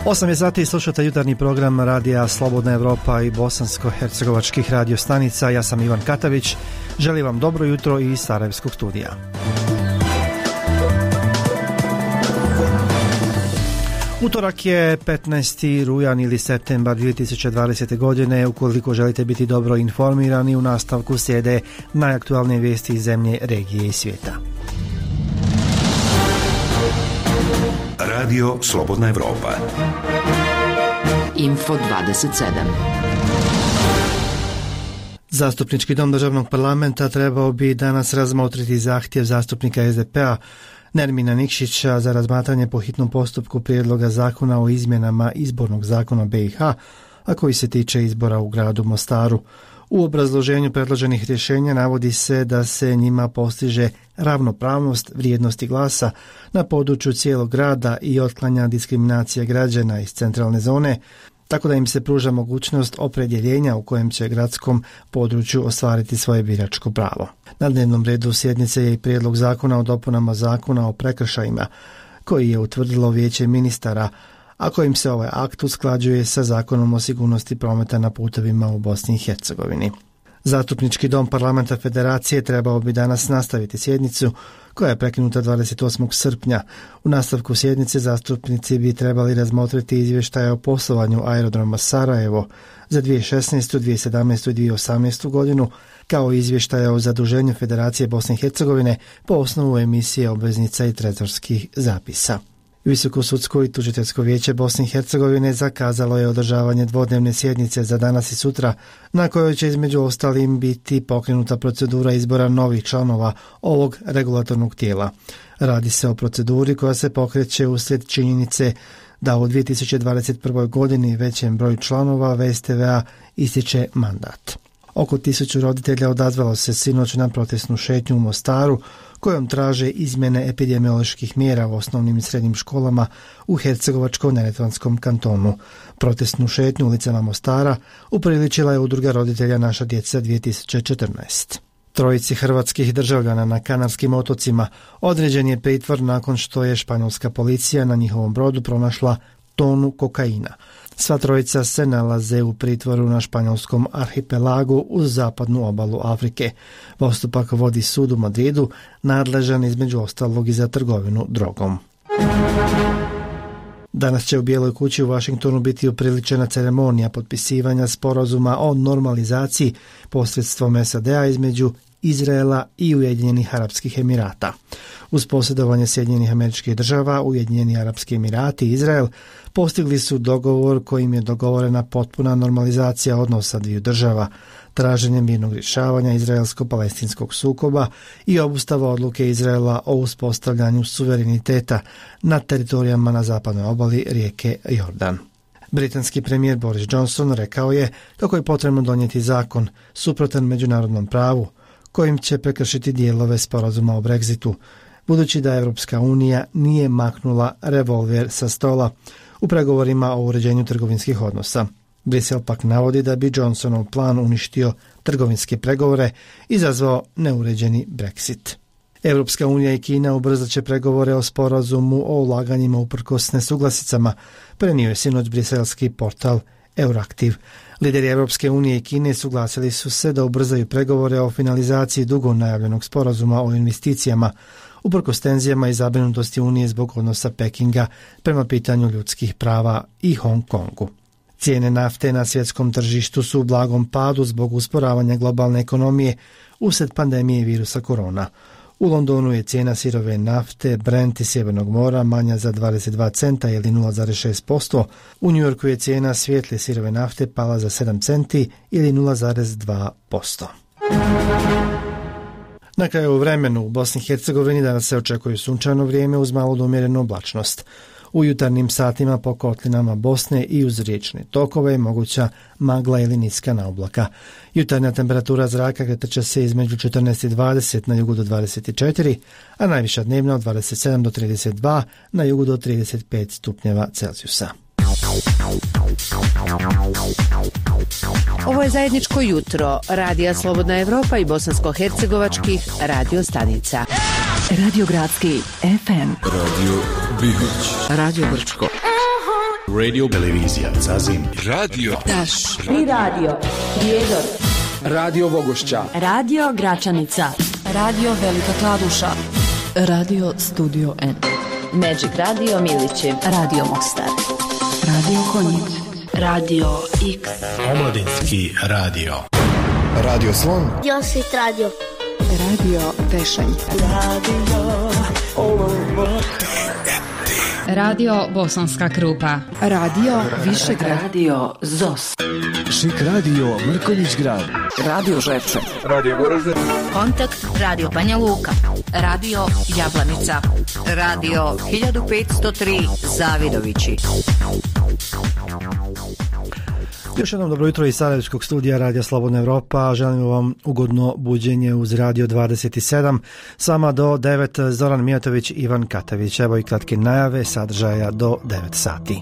8 je sati i slušate jutarnji program Radija Slobodna Evropa i bosansko-hercegovačkih radio stanica. Ja sam Ivan Katavić. Želim vam dobro jutro iz Sarajevskog studija. Utorak je 15. rujan ili septembar 2020. godine. Ukoliko želite biti dobro informirani, u nastavku slijede najaktualnije vijesti iz zemlje, regije i svijeta. Radio Slobodna Evropa. Info 27. Zastupnički dom državnog parlamenta trebao bi danas razmotriti zahtjev zastupnika SDP-a Nermina Nikšića za razmatranje po hitnom postupku prijedloga zakona o izmjenama izbornog zakona BiH, a koji se tiče izbora u gradu Mostaru. U obrazloženju predloženih rješenja navodi se da se njima postiže ravnopravnost vrijednosti glasa na području cijelog grada i otklanja diskriminacija građana iz centralne zone, tako da im se pruža mogućnost opredjeljenja u kojem će gradskom području ostvariti svoje biračko pravo. Na dnevnom redu sjednice je i prijedlog zakona o dopunama zakona o prekršajima, koji je utvrdilo Vijeće ministara, a kojim se ovaj akt usklađuje sa zakonom o sigurnosti prometa na putovima u Bosni i Hercegovini. Zastupnički dom parlamenta Federacije trebao bi danas nastaviti sjednicu koja je prekinuta 28. srpnja. U nastavku sjednice zastupnici bi trebali razmotriti izvještaje o poslovanju aerodroma Sarajevo za 2016., 2017. i 2018. godinu, kao i izvještaje o zaduženju Federacije Bosne i Hercegovine po osnovu emisije obveznica i trezorskih zapisa. Visoko sudsko i tužiteljsko vijeće Bosne i Hercegovine zakazalo je održavanje dvodnevne sjednice za danas i sutra, na kojoj će između ostalim biti pokrenuta procedura izbora novih članova ovog regulatornog tijela. Radi se o proceduri koja se pokreće uslijed činjenice da u 2021. godini većem broju članova VSTV-a ističe mandat. Oko 1000 roditelja odazvalo se sinoć na protestnu šetnju u Mostaru, kojom traže izmjene epidemioloških mjera u osnovnim i srednjim školama u Hercegovačko-neretvanskom kantonu. Protestnu šetnju ulicama Mostara upriličila je udruga roditelja Naša djeca 2014. Trojici hrvatskih državljana na Kanarskim otocima određen je pritvor nakon što je španjolska policija na njihovom brodu pronašla tonu kokaina. Sva trojica se nalaze u pritvoru na španjolskom arhipelagu uz zapadnu obalu Afrike. Postupak vodi sud u Madridu, nadležan između ostalog i za trgovinu drogom. Danas će u Bijeloj kući u Washingtonu biti upriličena ceremonija potpisivanja sporazuma o normalizaciji posredstvom SAD-a između Izraela i Ujedinjenih Arapskih Emirata. Uz posjedovanje Sjedinjenih Američkih Država, Ujedinjeni Arapski Emirati i Izrael postigli su dogovor kojim je dogovorena potpuna normalizacija odnosa dviju država, traženjem mirnog rješavanja izraelsko-palestinskog sukoba i obustava odluke Izraela o uspostavljanju suvereniteta na teritorijama na zapadnoj obali rijeke Jordan. Britanski premijer Boris Johnson rekao je kako je potrebno donijeti zakon suprotan međunarodnom pravu, kojim će prekršiti dijelove sporazuma o Brexitu, budući da Europska unija nije maknula revolver sa stola u pregovorima o uređenju trgovinskih odnosa. Brisel pak navodi da bi Johnsonov plan uništio trgovinske pregovore i izazvao neuređeni Brexit. Europska unija i Kina ubrzat će pregovore o sporazumu o ulaganjima uprkos nesuglasicama, prenio je sinoć briselski portal Euraktiv. Lideri Europske unije i Kine suglasili su se da ubrzaju pregovore o finalizaciji dugo najavljenog sporazuma o investicijama, uprkos tenzijama i zabrinutosti Unije zbog odnosa Pekinga prema pitanju ljudskih prava i Hong Kongu. Cijene nafte na svjetskom tržištu su u blagom padu zbog usporavanja globalne ekonomije uslijed pandemije virusa korona. U Londonu je cijena sirove nafte Brent iz Sjevernog mora manja za 22 centa ili 0,6%. U New Yorku je cijena svijetle sirove nafte pala za 7 centi ili 0,2%. Na kraju vremenu u Bosni i Hercegovini danas se očekuje sunčano vrijeme uz malo do umjerenu oblačnost. U jutarnjim satima po kotlinama Bosne i uz riječne tokove je moguća magla ili niska naoblaka. Jutarnja temperatura zraka kretat će se između 14 i 20, na jugu do 24, a najviša dnevna od 27 do 32, na jugu do 35 stupnjeva Celzijusa. Ovo je zajedničko jutro Radija Slobodna Evropa i bosansko-hercegovačkih radio stanica. Radio Gradski FM, Radio Bihać, Radio Brčko, Radio Televizija Zazin. Radio Taš. I radio Prijedor. Radio Vogošća. Radio Gračanica. Radio Velika Kladuša. Radio Studio N. Magic Radio Milići. Radio Mostar. Radio Konjic. Radio X. Omladinski radio. Radio Slon. Josit radio. Radio Tešanj. Radio Radio Bosanska Krupa. Radio Višegrad. Radio ZOS. Šik Radio Mrkonjić Grad. Radio Ževče. Radio Goražde. Kontakt Radio Banja Luka. Radio Jablanica. Radio 1503 Zavidovići. Još jednom dobro jutro iz Sarajevskog studija Radija Slobodna Evropa. Želimo vam ugodno buđenje uz Radio 27. Sama do 9 Zoran Mijatović, Ivan Katavić. Evo i kratke najave sadržaja do 9 sati.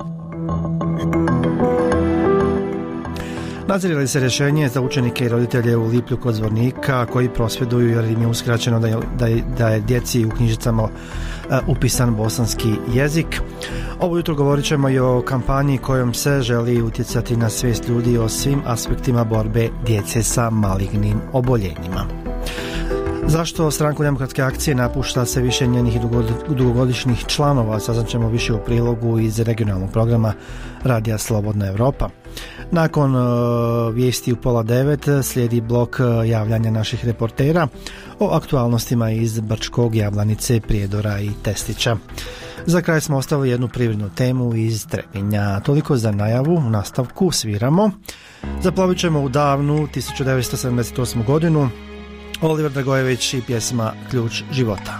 Nadzirali se rješenje za učenike i roditelje u Liplju kod Zvornika koji prosvjeduju jer im je uskraćeno da je djeci u knjižicama upisan bosanski jezik. Ovo jutro govorit ćemo i o kampanji kojom se želi utjecati na svijest ljudi o svim aspektima borbe djece sa malignim oboljenjima. Zašto Stranku demokratske akcije napušta sve više njenih dugogodišnjih članova, saznaćemo više u prilogu iz regionalnog programa Radija Slobodna Evropa. Nakon vijesti u 8:30 slijedi blok javljanja naših reportera o aktualnostima iz Brčkog, Jablanice, Prijedora i Testića. Za kraj smo ostavili jednu privrednu temu iz Trebinja. Toliko za najavu, u nastavku sviramo. Zaplovit ćemo u davnu 1978. godinu. Oliver Dragojević i pjesma Ključ života.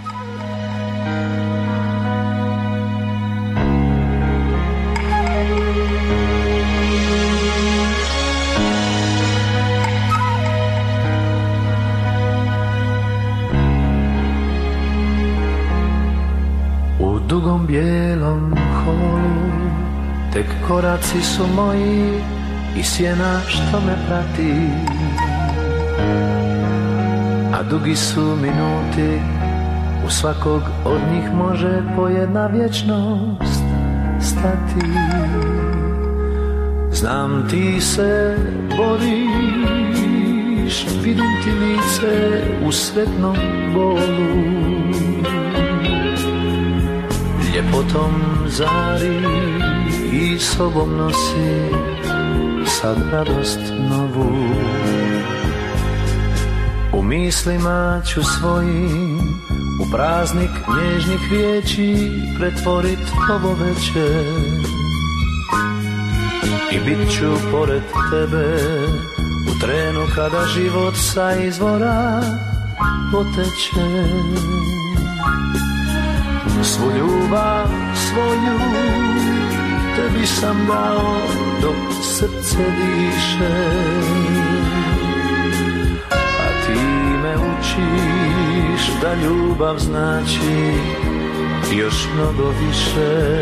U dugom bijelom holu tek koraci su moji i sjena što me prati, a dugi su minuti, u svakog od njih može po jedna vječnost stati. Znam ti se boriš, vidim ti lice u sretnom bolu, ljepotom zari i sobom nosi sad radost novu. U mislima ću svojim u praznik nježnih riječi pretvorit ovo večer i bit ću pored tebe u trenu kada život sa izvora poteče. Svu ljubav svoju tebi sam dao dok srce diše, učiš da ljubav znači još mnogo više.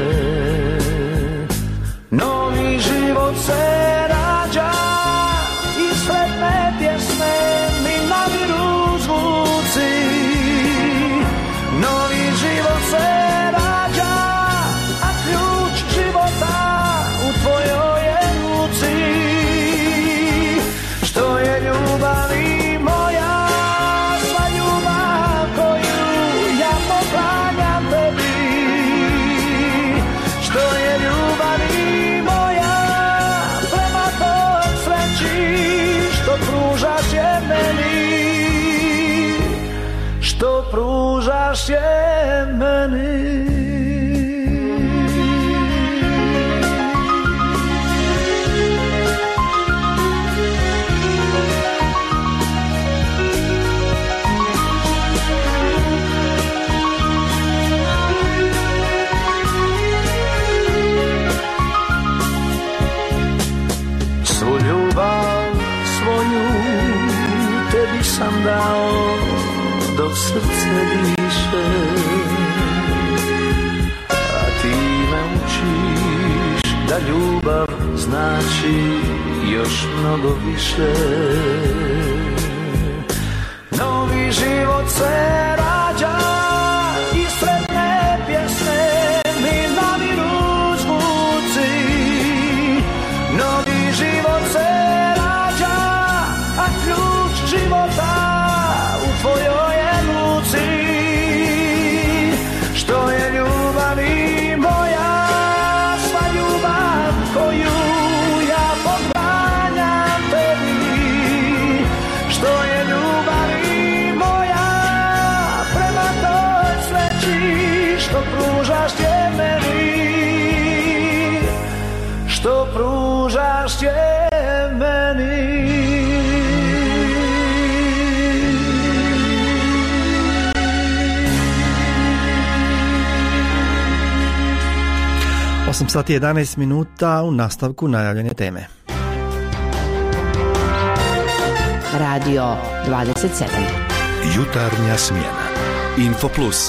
Novi život se rađa i sretne pjesme mi naviru zvuci. Novi život se rađa, a ključ života u tvojoj je ruci. Što je ljubavi što pružaš je meni. Svu ljubav svoju tebi sam dao dok srce diše, a ti me učiš da ljubav znači još mnogo više. Novi život se rađa i sretne pjesme mi naviru zvuci. čašće meni. 8 sati 11 minuta, u nastavku najavljene teme. Radio 27. Jutarnja smjena. Info Plus.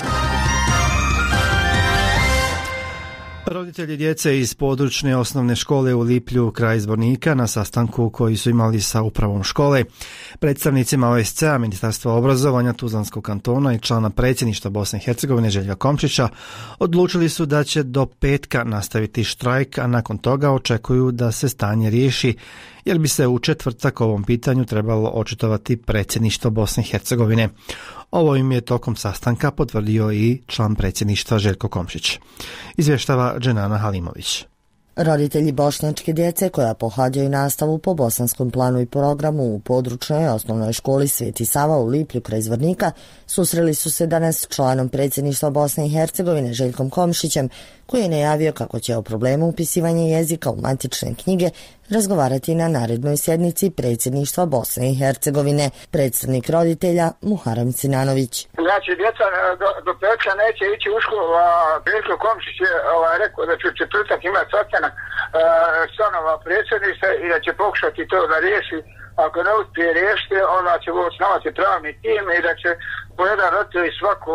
Roditelji djece iz područne osnovne škole u Liplju kraj Zvornika na sastanku koji su imali sa upravom škole, predstavnicima OSC-a, Ministarstva obrazovanja Tuzlanskog kantona i člana predsjedništva Bosne i Hercegovine Željka Komšića odlučili su da će do petka nastaviti štrajk, a nakon toga očekuju da se stanje riješi, jer bi se u četvrtak ovom pitanju trebalo očitovati predsjedništvo Bosne i Hercegovine. Ovo im je tokom sastanka potvrdio i član predsjedništva Željko Komšić. Izvještava Dženana Halimović. Roditelji bošnjačke djece koja pohađaju nastavu po bosanskom planu i programu u područnoj osnovnoj školi Sveti Sava u Liplju kraj Zvornika susreli su se danas s članom predsjedništva Bosne i Hercegovine Željkom Komšićem, koji je najavio kako će o problemu upisivanja jezika u matične knjige razgovarati na narednoj sjednici predsjedništva Bosne i Hercegovine. Predstavnik roditelja Muharrem Sinanović. Znači, djeca do petka neće ići u školu, a Željko Komšić je rekao da će četvrtak imati sastanak članova predsjedništva i da će pokušati to da riješi. Ako ne uspije riješiti, onda će osnovati pravni tim i da će po jedan roditelj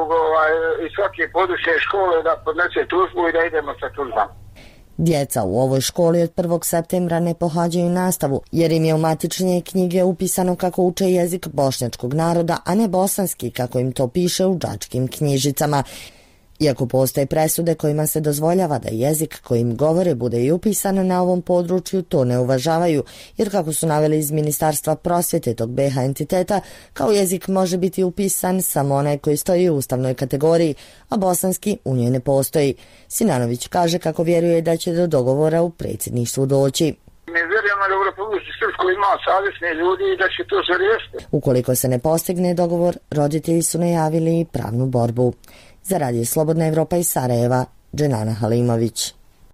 iz svake područne škole da podnese tužbu i da idemo sa tužbama. Djeca u ovoj školi od 1. septembra ne pohađaju nastavu, jer im je u matične knjige upisano kako uče jezik bošnjačkog naroda, a ne bosanski, kako im to piše u đačkim knjižicama. Iako postoje presude kojima se dozvoljava da jezik kojim govore bude i upisan na ovom području, to ne uvažavaju, jer kako su naveli iz Ministarstva prosvjete tog BiH entiteta, kao jezik može biti upisan samo onaj koji stoji u ustavnoj kategoriji, a bosanski u njoj ne postoji. Sinanović kaže kako vjeruje da će do dogovora u predsjedništvu doći. Mi vjerujemo da u Republici Srpskoj ima savjesni ljudi i da će to se riješiti. Ukoliko se ne postigne dogovor, roditelji su najavili pravnu borbu. Za Radio Slobodna Evropa iz Sarajeva, Dženana Halimović.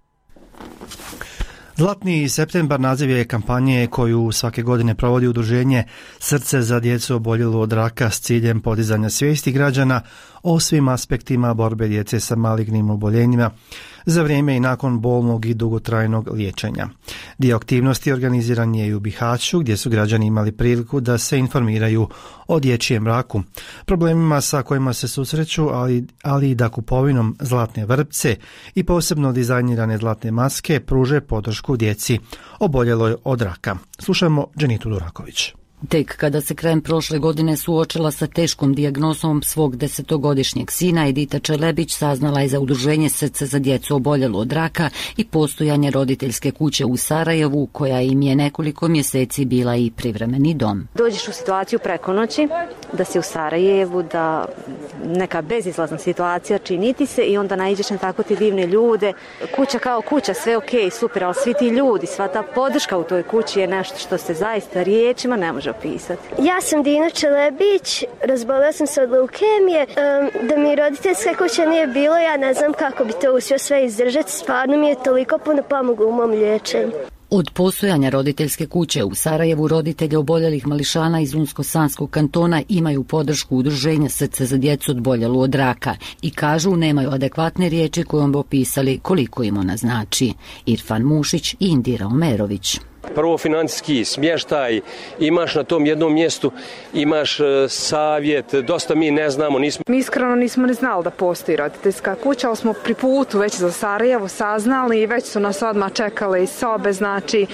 Zlatni septembar naziv je kampanje koju svake godine provodi udruženje Srce za djecu oboljelu od raka s ciljem podizanja svijesti građana o svim aspektima borbe djece sa malignim oboljenjima za vrijeme i nakon bolnog i dugotrajnog liječenja. Dio aktivnosti organiziran je i u Bihaću, gdje su građani imali priliku da se informiraju o dječjem raku, problemima sa kojima se susreću, ali i da kupovinom zlatne vrpce i posebno dizajnirane zlatne maske pruže podršku djeci oboljeloj od raka. Slušamo Dženitu Duraković. Tek kada se krajem prošle godine suočila sa teškom dijagnozom svog 10-godišnjeg sina, Edita Čelebić saznala je za udruženje Srce za djecu oboljelu od raka i postojanje roditeljske kuće u Sarajevu, koja im je nekoliko mjeseci bila i privremeni dom. Dođeš u situaciju preko noći, da si u Sarajevu, da neka bezizlazna situacija čini ti se i onda naiđeš na tako ti divne ljude. Kuća kao kuća, sve okej, super, ali svi ti ljudi, sva ta podrška u toj kući je nešto što se zaista riječima ne može opisati. Ja sam Dina Čelebić, razbolila sam se od leukemije. Da mi roditeljska kuća nije bilo, ja ne znam kako bi to uspio sve izdržati. Stvarno mi je toliko puno pomoglo u mom liječenju. Od postojanja roditeljske kuće u Sarajevu roditelji oboljelih mališana iz Unsko-Sanskog kantona imaju podršku udruženja Srce za djecu oboljelu od raka i kažu nemaju adekvatne riječi kojom bi opisali koliko im ona znači. Irfan Mušić i Indira Omerović. Prvo financijski smještaj, imaš na tom jednom mjestu, imaš savjet, dosta mi ne znamo. Mi iskreno nismo ni znali da postoji roditeljska kuća, ali smo pri putu već za Sarajevo saznali i već su nas odmah čekale iz sobe, znači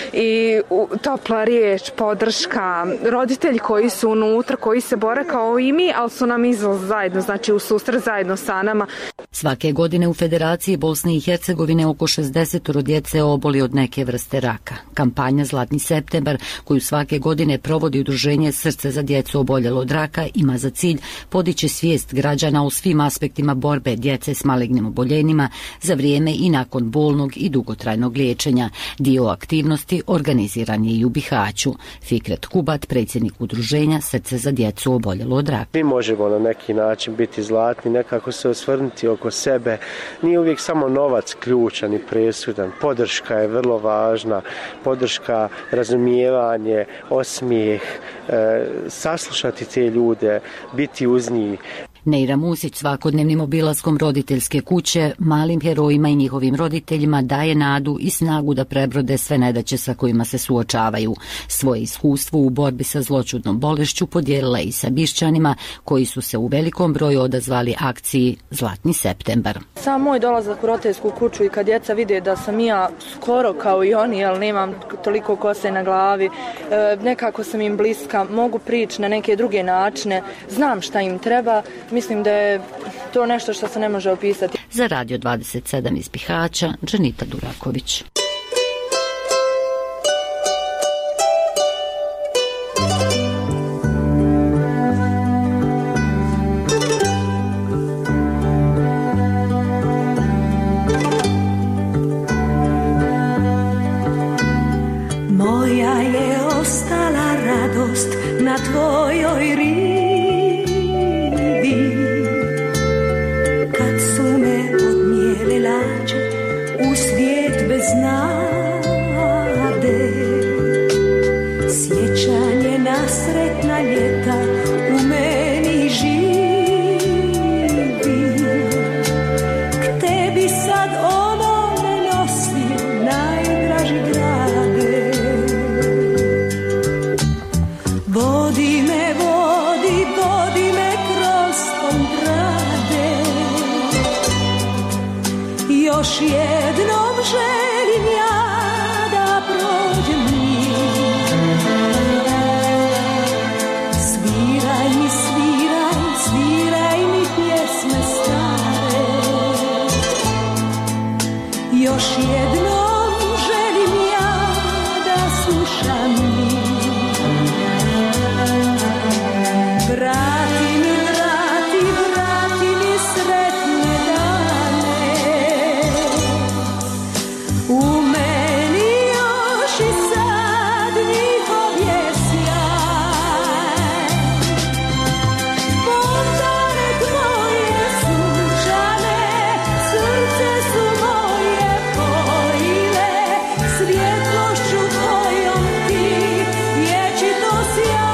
i topla riječ, podrška, roditelji koji su unutra, koji se bore kao i mi, ali su nam izlaz zajedno, znači u susret zajedno sa nama. Svake godine u Federaciji Bosne i Hercegovine oko 60 djece oboli od neke vrste raka. Kampanja Zlatni septembar, koju svake godine provodi udruženje Srce za djecu oboljelu od raka, ima za cilj podići svijest građana o svim aspektima borbe djece s malignim oboljenjima za vrijeme i nakon bolnog i dugotrajnog liječenja. Dio aktivnosti organiziran je i u Bihaću. Fikret Kubat, predsjednik udruženja Srce za djecu oboljelu od raka. Mi možemo na neki način biti zlatni, nekako se osvrnuti oko sebe. Nije uvijek samo novac ključan i presudan. Podrška je vrlo važna. Podrška podrška, razumijevanje, osmijeh, saslušati te ljude, biti uz njih. Neira Musić svakodnevnim obilaskom roditeljske kuće malim herojima i njihovim roditeljima daje nadu i snagu da prebrode sve nedaće sa kojima se suočavaju. Svoje iskustvo u borbi sa zloćudnom bolešću podijelila i sa Bišćanima koji su se u velikom broju odazvali akciji Zlatni septembar. Sam moj dolazak u roditeljsku kuću i kad djeca vide da sam ja skoro kao i oni, ali nemam toliko kose na glavi, nekako sam im bliska, mogu prići na neke druge načine, znam šta im treba. Mislim da je to nešto što se ne može opisati. Za Radio 27 iz Bihaća, Dženita Duraković. Moja je ostala radost na tvojoj rivi. Kad su me odnijele lađe u svijet bez nade, sjećanje na sretna ljeta u meni živi. K tebi sad ono ne nosi najdraži grade. Vodi me, vodi, vodi me kroz kontrade. Još jednom želim ja da prođem njih. Sviraj mi, sviraj, sviraj mi pjesme stare. Još jednom želim ja da slušam njih. Vrati mi, vrati, vrati mi sretne dane. U meni još i sad njihov je sjaj. Fontane tvoje sunčane, srce su moje pojile, svjetlošću kojom ti vječito sjaš.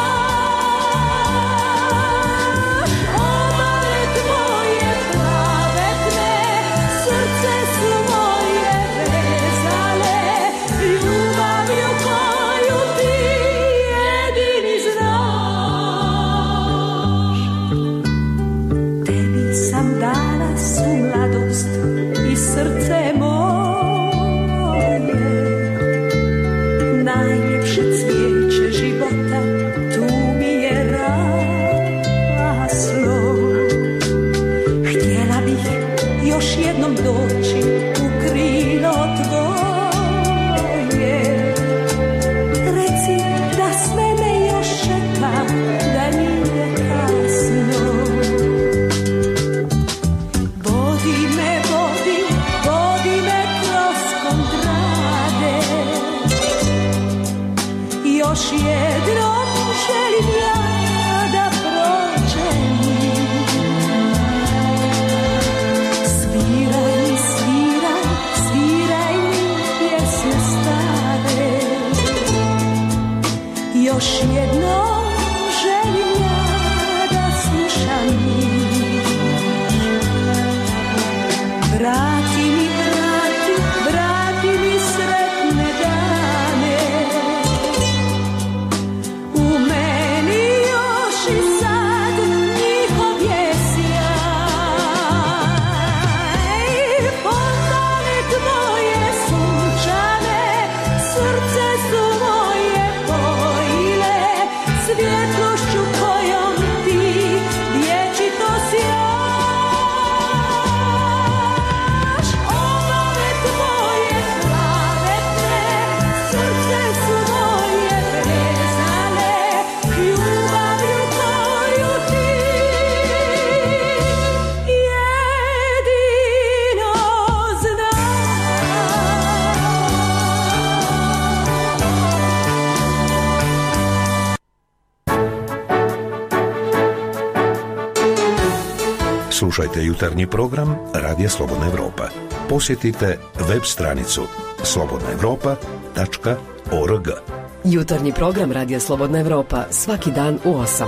Obale tvoje pravedne, srce su moje vezale, ljubavlju koju ti jedini znaš. Tebi sam dala svu mladost i srce moje, najljepše cvijeće života tu mi je raslo. Htjela bih još jednom doći u krilo tvoje. Reci da sve me još čeka, da nije kasno. Vodi me, vodi, vodi me kroz kontrade. Još jednom želim ja da prođem. Sviraj mi, sviraj, sviraj mi pjesme stare. Još jednom želim ja da slušam njih. Vrati mi, vrati, vrati mi sretne dane. U meni još i sad njihov je sjaj. Fontane tvoje sunčane, srce su moje pojile, svjetlošću kojom ti vječito sjaš. Obale tvoje pravedne, srce su moje vezale, ljubavlju koju ti jedino Slušajte jutarnji program Radija Slobodna Evropa. Posjetite web stranicu slobodnaevropa.org. slobodnaevropa.org. Jutarnji program Radija Slobodna Evropa svaki dan u 8.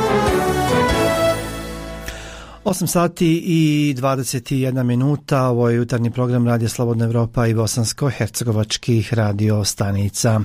8 sati i 21 minuta, ovo je jutarnji program Radija Slobodna Evropa i bosansko-hercegovačkih radio stanica.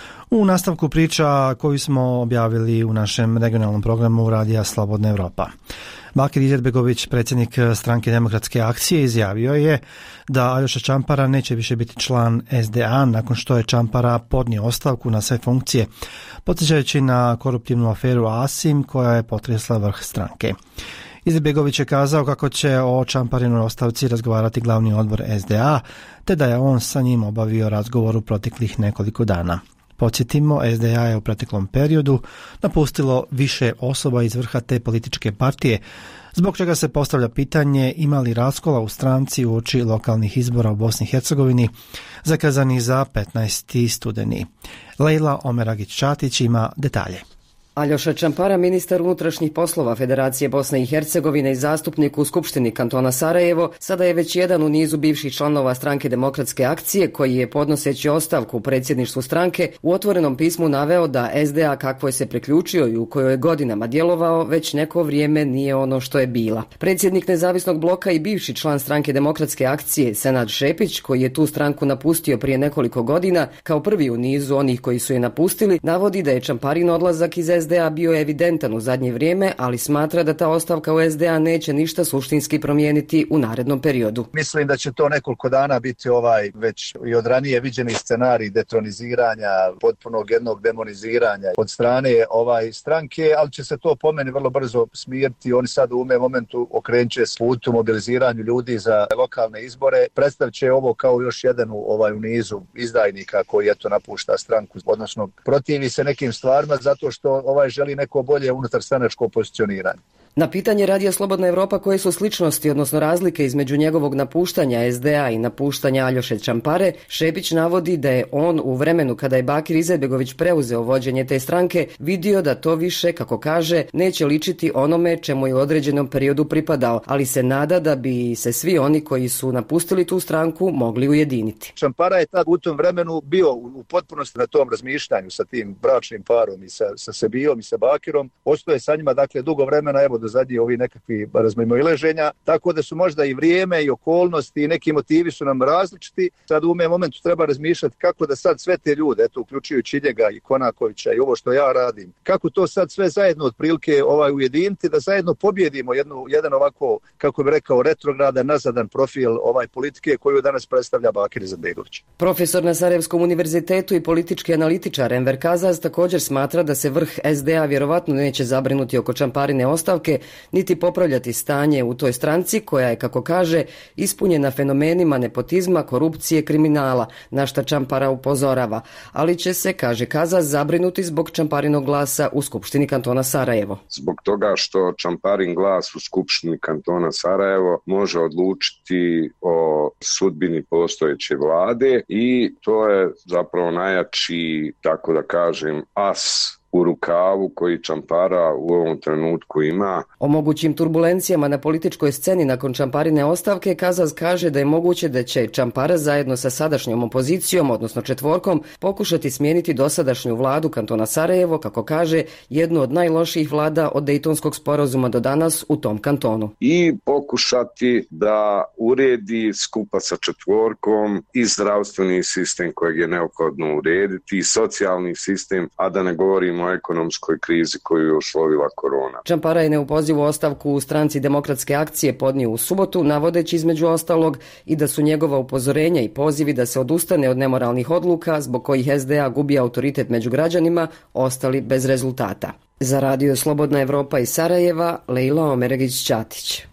U nastavku priča koju smo objavili u našem regionalnom programu Radija Slobodna Evropa. Bakir Izetbegović, predsjednik stranke Demokratske akcije, izjavio je da Aljoša Čampara neće više biti član SDA nakon što je Čampara podnio ostavku na sve funkcije, podsjećajući na koruptivnu aferu Asim koja je potresla vrh stranke. Izetbegović je kazao kako će o Čamparinoj ostavci razgovarati glavni odbor SDA, te da je on sa njim obavio razgovor u proteklih nekoliko dana. Podsjetimo, SDA je u proteklom periodu napustilo više osoba iz vrha te političke partije, zbog čega se postavlja pitanje ima li raskola u stranci uoči lokalnih izbora u Bosni i Hercegovini, zakazanih za 15. studeni. Lejla Omeragić-Čatić ima detalje. Aljoša Čampara, ministar unutrašnjih poslova Federacije Bosne i Hercegovine i zastupnik u Skupštini kantona Sarajevo, sada je već jedan u nizu bivših članova stranke Demokratske akcije koji je, podnoseći ostavku u predsjedništvu stranke, u otvorenom pismu naveo da SDA kakvoj se priključio i u kojoj je godinama djelovao već neko vrijeme nije ono što je bila. Predsjednik nezavisnog bloka i bivši član stranke Demokratske akcije Senad Šepić, koji je tu stranku napustio prije nekoliko godina, kao prvi u nizu onih koji su je napustili, navodi da je Čamparin odlazak iz SDA bio evidentan u zadnje vrijeme, ali smatra da ta ostavka u SDA neće ništa suštinski promijeniti u narednom periodu. Mislim da će to nekoliko dana biti već i od ranije viđeni scenarij detroniziranja, potpunog jednog demoniziranja od strane stranke, ali će se to po meni vrlo brzo smiriti. Oni sad u ovome momentu okrenut će put u mobiliziranju ljudi za lokalne izbore. Predstavit će ovo kao još jedan u nizu izdajnika koji napušta stranku, odnosno protivi se nekim stvarima zato što želi neko bolje unutarstranačko pozicioniranje. Na pitanje Radija Slobodna Evropa koje su sličnosti, odnosno razlike između njegovog napuštanja SDA i napuštanja Aljoše Čampare, Šepić navodi da je on u vremenu kada je Bakir Izetbegović preuzeo vođenje te stranke vidio da to više, kako kaže, neće ličiti onome čemu je u određenom periodu pripadao, ali se nada da bi se svi oni koji su napustili tu stranku mogli ujediniti. Čampara je tad u tom vremenu bio u potpunosti na tom razmišljanju sa tim bračnim parom i sa Sebijom i sa Bakirom. Ostaje sa njima dugo vremena, do zadnje ovi nekakvi razmimoilaženja, tako da su možda i vrijeme i okolnosti i neki motivi su nam različiti. Sad u ovome momentu treba razmišljati kako da sad sve te ljude, uključujući njega i Konakovića i ovo što ja radim, kako to sad sve zajedno otprilike ujediniti, da zajedno pobjedimo jedan ovako, kako bih rekao, retrogradan, nazadan profil politike koju danas predstavlja Bakir Izetbegović. Profesor na Sarajevskom univerzitetu i politički analitičar Enver Kazaz također smatra da se vrh SDA vjerovatno neće zabrinuti oko Čamparine ostavke, niti popravljati stanje u toj stranci koja je, kako kaže, ispunjena fenomenima nepotizma, korupcije, kriminala, na šta Čampara upozorava, ali će se, kaže Kazaz, zabrinuti zbog Čamparinog glasa u Skupštini kantona Sarajevo. Zbog toga što Čamparin glas u Skupštini kantona Sarajevo može odlučiti o sudbini postojeće vlade i to je zapravo najjači, tako da kažem, as u rukavu koji Čampara u ovom trenutku ima. O mogućim turbulencijama na političkoj sceni nakon Čamparine ostavke Kazaz kaže da je moguće da će Čampara zajedno sa sadašnjom opozicijom, odnosno četvorkom, pokušati smijeniti dosadašnju vladu kantona Sarajevo, kako kaže, jednu od najlošijih vlada od Dejtonskog sporazuma do danas u tom kantonu. I pokušati da uredi skupa sa četvorkom i zdravstveni sistem kojeg je neophodno urediti, i socijalni sistem, a da ne govorimo o ekonomskoj krizi koju je uslovila korona. Čampara je neupozivu ostavku u stranci Demokratske akcije podnio u subotu, navodeći između ostalog i da su njegova upozorenja i pozivi da se odustane od nemoralnih odluka zbog kojih SDA gubi autoritet među građanima ostali bez rezultata. Za Radio Slobodna Evropa iz Sarajeva, Lejla Omeragić-Čatić.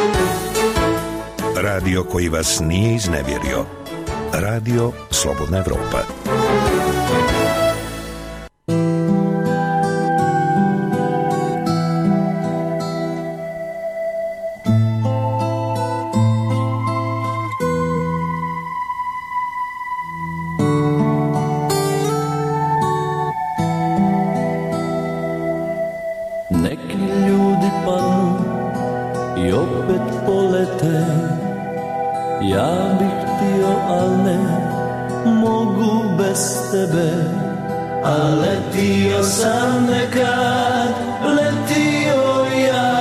Radio koji vas nije iznevjerio. Radio Slobodna Evropa. tebe, a letio sam nekad, letio ja.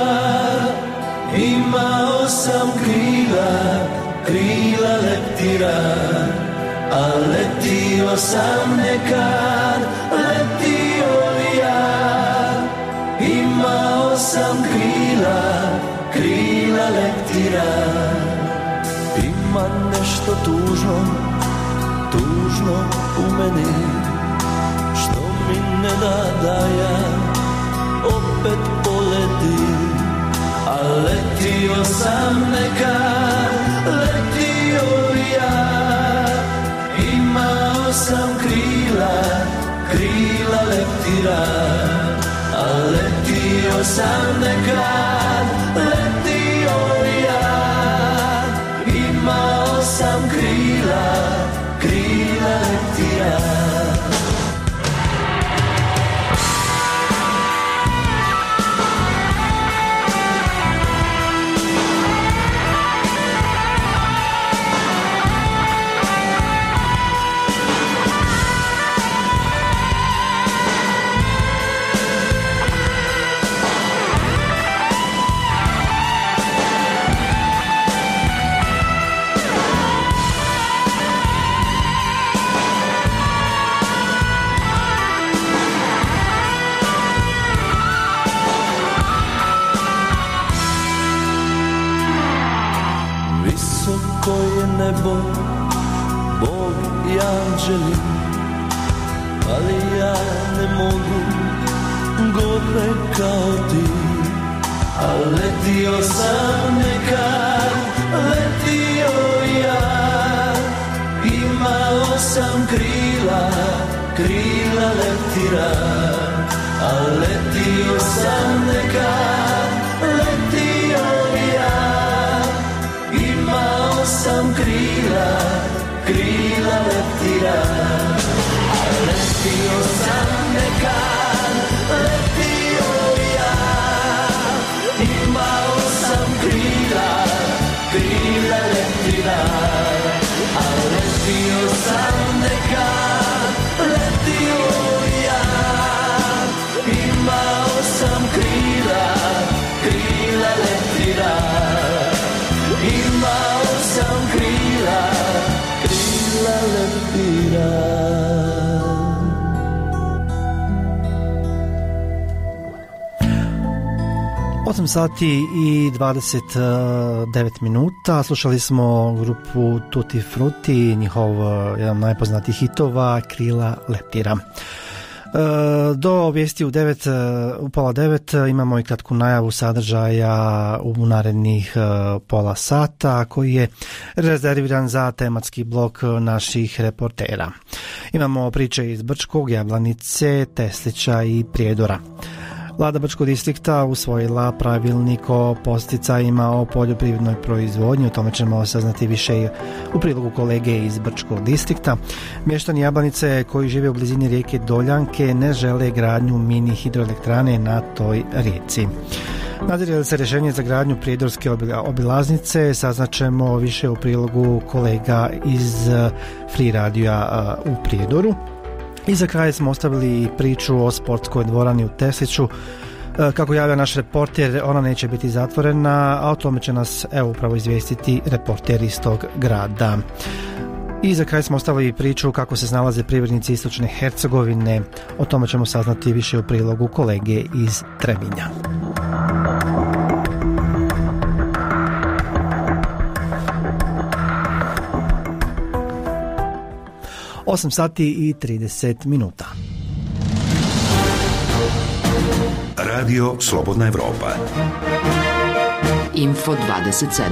Imao sam krila, krila leptira, a letio sam nekad, letio ja. Imao sam krila, krila leptira. Ima nešto tužno, tužno u meni, što mi ne da ja opet poletim. A letio sam nekad, letio ja. Imao sam krila, krila leptira. A letio sam nekad, letio ja. Imao sam krila, krila leptira. Nebo, Bog i anđeli, ali ja ne mogu gore kao ti. A letio sam nekad, letio ja. Imao sam krila, krila leptira. A letio sam nekad, letio ja. Imao sam krila, krila leptira. A letio sam nekad, letio ja. Imao sam krila, krila leptira. A letio sam nekad, letio ja. Imao sam krila, krila leptira. Imao sam krila, krila leptira. 8 sati i 29 minuta. Slušali smo grupu Tutti Frutti, njihov jedan najpoznatijih hitova Krila leptira. Do vijesti u pola 9 imamo i kratku najavu sadržaja u narednih pola sata koji je rezerviran za tematski blok naših reportera. Imamo priče iz Brčkog, Jablanice, Teslića i Prijedora. Vlada Brčkog distrikta usvojila pravilnik o podsticajima o poljoprivrednoj proizvodnji, o tome ćemo saznati više u prilogu kolege iz Brčkog distrikta. Mještani Jablanice koji žive u blizini rijeke Doljanke ne žele gradnju mini hidroelektrane na toj rijeci. Nadzire li se rješenje za gradnju prijedorske obilaznice, saznaćemo više u prilogu kolega iz Free radija u Prijedoru. I za kraj smo ostavili priču o sportskoj dvorani u Tesliću. Kako javlja naš reporter, ona neće biti zatvorena, a o tome će nas upravo izvijestiti reporter iz tog grada. I za kraj smo ostavili priču kako se snalaze privrednici Istočne Hercegovine. O tome ćemo saznati više u prilogu kolege iz Trebinja. Osam sati i 30 minuta. Radio Slobodna Evropa. Info 27.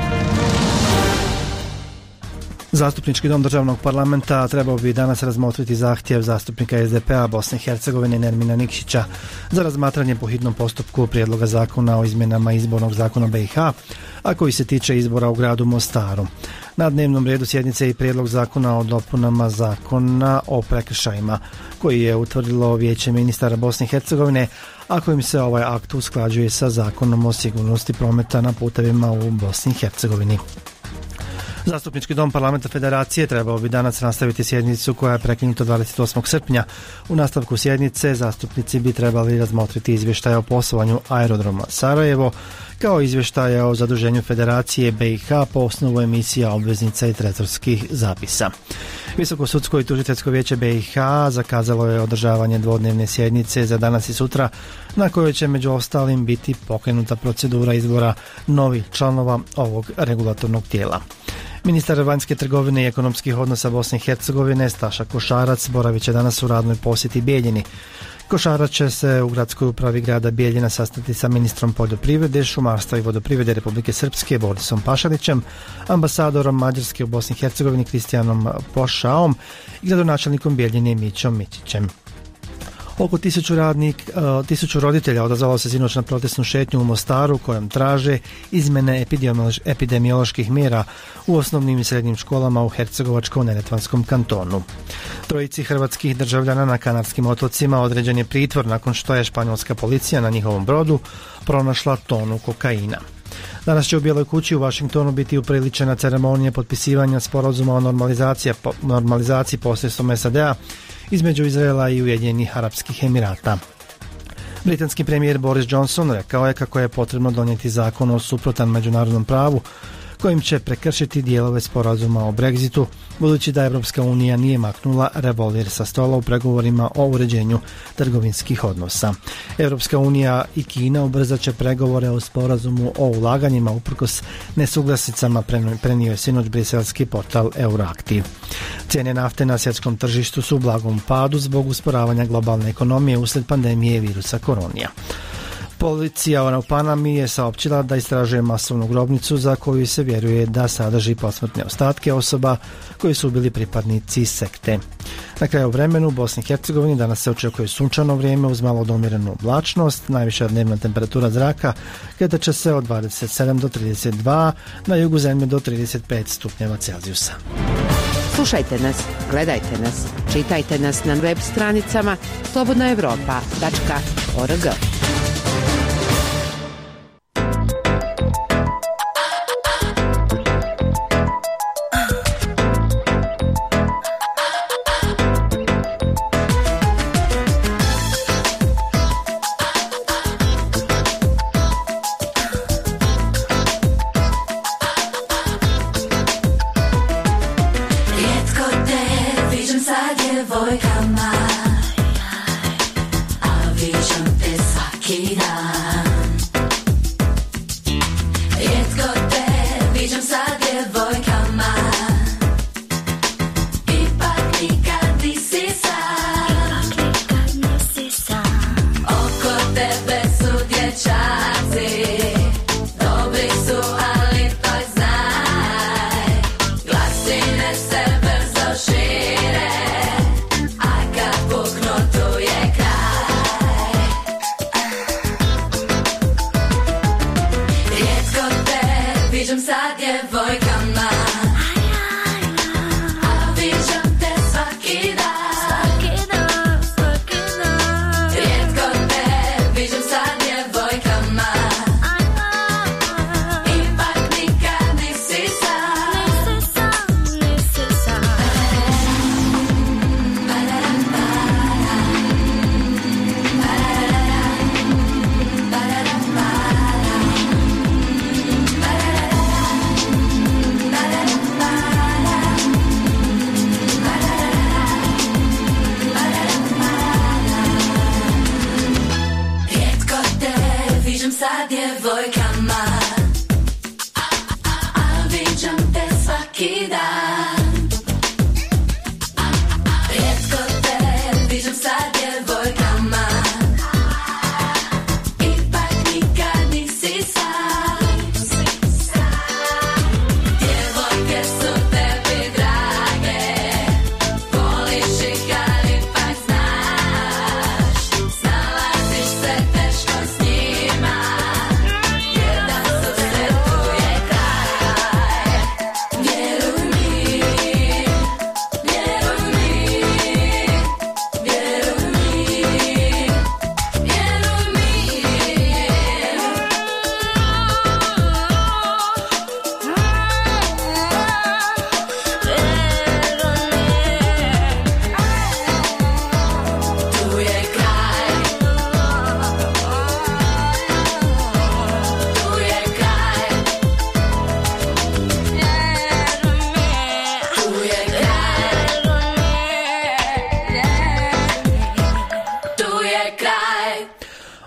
Zastupnički dom državnog parlamenta trebao bi danas razmotriti zahtjev zastupnika SDP-a Bosne i Hercegovine Nermina Nikšića za razmatranje po hitnom postupku prijedloga zakona o izmjenama izbornog zakona BiH, a koji se tiče izbora u gradu Mostaru. Na dnevnom redu sjednice i prijedlog zakona o dopunama zakona o prekršajima, koji je utvrdilo Vijeće ministara Bosne i Hercegovine, a kojim se ovaj akt usklađuje sa zakonom o sigurnosti prometa na putevima u Bosni i Hercegovini. Zastupnički dom parlamenta Federacije trebao bi danas nastaviti sjednicu koja je prekinuta 28. srpnja. U nastavku sjednice zastupnici bi trebali razmotriti izvještaje o poslovanju aerodroma Sarajevo, kao izvještaje o zaduženju Federacije BiH po osnovu emisija obveznica i trezorskih zapisa. Visoko sudsko i tužiteljsko vijeće BiH zakazalo je održavanje dvodnevne sjednice za danas i sutra, na kojoj će među ostalim biti pokrenuta procedura izbora novih članova ovog regulatornog tijela. Ministar vanjske trgovine i ekonomskih odnosa Bosne i Hercegovine Staša Košarac boravit će danas u radnoj posjeti Bijeljini. Košarac će se u gradskoj upravi grada Bijeljina sastati sa ministrom poljoprivrede, šumarstva i vodoprivrede Republike Srpske Borisom Pašalićem, ambasadorom Mađarske u Bosni i Hercegovini Kristijanom Pošaom i gradonačelnikom Bijeljine Mićom Mićićem. Oko 1000 roditelja odazvalo se sinoć na protestnu šetnju u Mostaru kojom traže izmene epidemioloških mjera u osnovnim i srednjim školama u Hercegovačko-neretvanskom kantonu. Trojici hrvatskih državljana na Kanarskim otocima određen je pritvor nakon što je španjolska policija na njihovom brodu pronašla tonu kokaina. Danas će u Bijeloj kući u Vašingtonu biti upriličena ceremonija potpisivanja sporazuma o normalizaciji posredstvom SAD-a između Izraela i Ujedinjenih Arapskih Emirata. Britanski premijer Boris Johnson rekao je kako je potrebno donijeti zakon o suprotan međunarodnom pravu kojim će prekršiti dijelove sporazuma o Brexitu, budući da Evropska unija nije maknula revolver sa stola u pregovorima o uređenju trgovinskih odnosa. Evropska unija i Kina ubrzat će pregovore o sporazumu o ulaganjima uprkos nesuglasicama, prenio je sinoć briselski portal Euraktiv. Cijene nafte na svjetskom tržištu su u blagom padu zbog usporavanja globalne ekonomije uslijed pandemije virusa koronija. Policija u Panami je saopćila da istražuje masovnu grobnicu za koju se vjeruje da sadrži posmrtne ostatke osoba koji su bili pripadnici sekte. Na kraju vremenu u Bosni i Hercegovini danas se očekuje sunčano vrijeme uz malo domjerenu oblačnost, najviša dnevna temperatura zraka kretat će se od 27 do 32, na jugu zemlje do 35 stupnjeva Celzijusa. Slušajte nas, gledajte nas, čitajte nas na web stranicama slobodnaevropa.org. Yeah.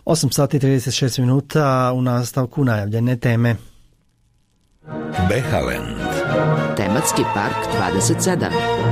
8 sati 36 minuta, u nastavku najavljene teme. Behaland. Tematski park 27.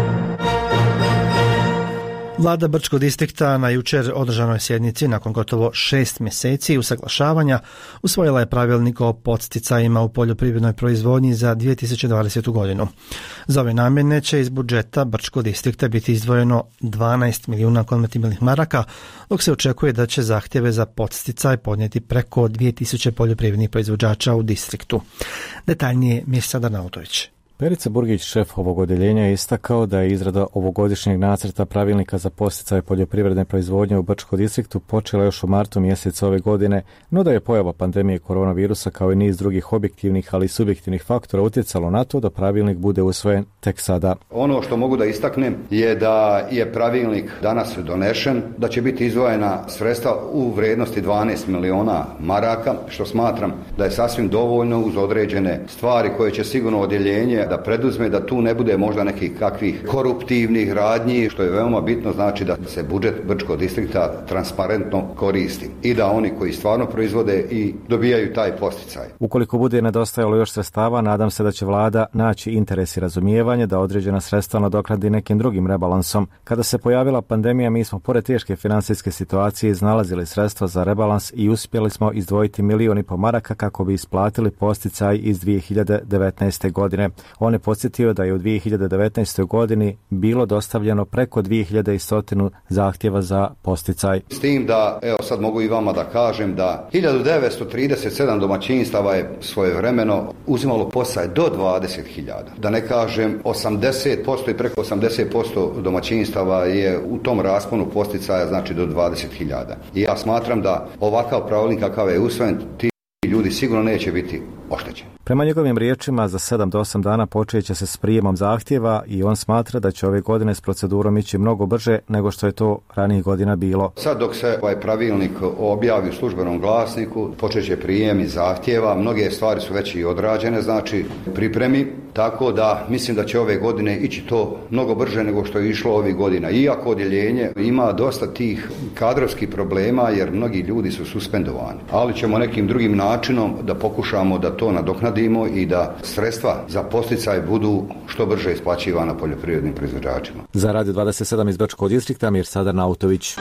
Vlada Brčkog distrikta na jučer održanoj sjednici nakon gotovo 6 mjeseci usaglašavanja usvojila je pravilnik o podsticajima u poljoprivrednoj proizvodnji za 2020. godinu. Za ove namjene će iz budžeta Brčkog distrikta biti izdvojeno 12 milijuna konvertibilnih maraka, dok se očekuje da će zahtjeve za podsticaj podnijeti preko 2000 poljoprivrednih proizvođača u distriktu. Detaljnije Mirsa Darnautović. Perica Burgić, šef ovog odjeljenja, je istakao da je izrada ovogodišnjeg nacrta pravilnika za podsticaj poljoprivredne proizvodnje u Brčkom distriktu počela još u martu mjesecu ove godine, no da je pojava pandemije koronavirusa kao i niz drugih objektivnih, ali i subjektivnih faktora utjecalo na to da pravilnik bude usvojen tek sada. Ono što mogu da istaknem je da je pravilnik danas donešen, da će biti izdvojena sredstva u vrijednosti 12 miliona maraka, što smatram da je sasvim dovoljno uz određene stvari koje će sigurno odjeljenje da preduzme, da tu ne bude možda nekih kakvih koruptivnih radnji, što je veoma bitno, znači da se budžet Brčkog distrikta transparentno koristi i da oni koji stvarno proizvode i dobijaju taj posticaj. Ukoliko bude nedostajalo još sredstava, nadam se da će vlada naći interes i razumijevanje da određena sredstva nadoknadi nekim drugim rebalansom. Kada se pojavila pandemija, mi smo pored teške financijske situacije iznalazili sredstva za rebalans i uspjeli smo izdvojiti 1,5 milijuna maraka kako bi isplatili posticaj iz 2019. godine. On je podsjetio da je u 2019. godini bilo dostavljeno preko 2100 zahtjeva za posticaj. S tim da, evo sad mogu i vama da kažem da 1937 domaćinstava je svojevremeno uzimalo posticaj do 20.000. Da ne kažem 80% i preko 80% domaćinstava je u tom rasponu posticaja, znači do 20.000. I ja smatram da ovakav pravilnik kakav je usvojen, ti ljudi sigurno neće biti oštećeni. Prema njegovim riječima, za 7 do 8 dana počet će se s prijemom zahtjeva i on smatra da će ove godine s procedurom ići mnogo brže nego što je to ranijih godina bilo. Sad dok se ovaj pravilnik objavi u službenom glasniku, počet će prijem i zahtjeva, mnoge stvari su već i odrađene, znači pripremi, tako da mislim da će ove godine ići to mnogo brže nego što je išlo ovih godina. Iako odjeljenje ima dosta tih kadrovskih problema jer mnogi ljudi su suspendovani, ali ćemo nekim drugim načinom da pokušamo da to nadoknadimo i da sredstva za posticaj budu što brže isplaćivana poljoprivrednim proizvođačima. Za Radio 27 iz Brčkog distrikta, Mirsa Darnautović.